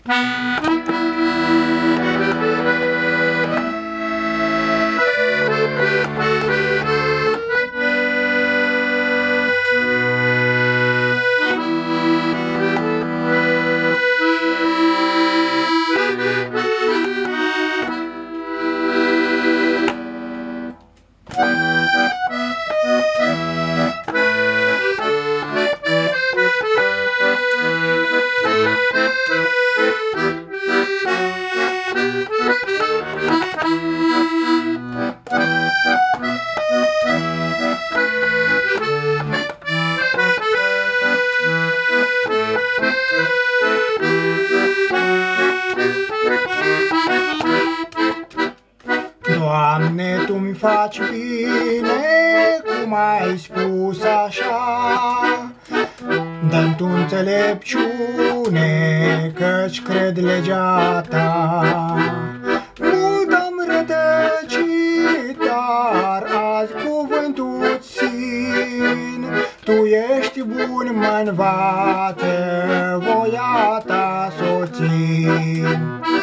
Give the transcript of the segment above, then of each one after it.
Doamne, Tu-mi faci bine, cum ai spus așa, dă-mi Tu înțelepciune, căci cred legea Ta. Mult am rătăcit, dar azi cuvântul țin, Tu ești bun, mă învață, voia Ta s-o țin.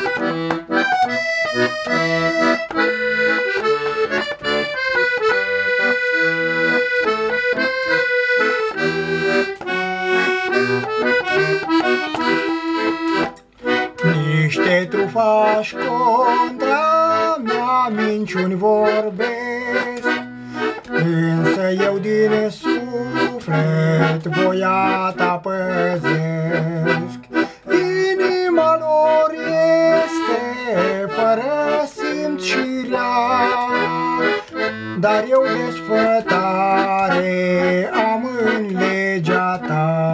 Niște trufași contra mea minciuni vorbesc, însă eu din suflet voia Ta păzesc. Inima lor este fără simț și rea, dar eu desfătare am în legea Ta.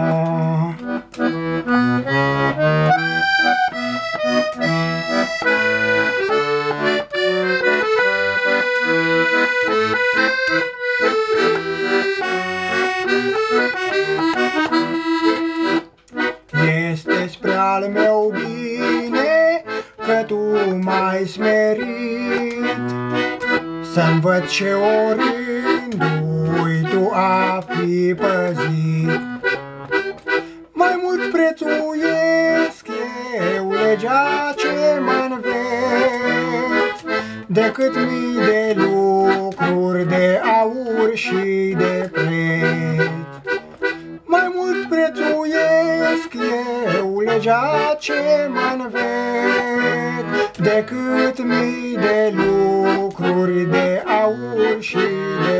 Este spre al meu bine că Tu m-ai smerit, să-mi văd ce orându-i Tu a fi păzit. Mai mult prețuiesc eu legea ce mă înveți, decât mii de lucruri de aur și de preț. Mai mult prețuiesc eu legea ce mă înveți, decât mii de lucruri de aur și de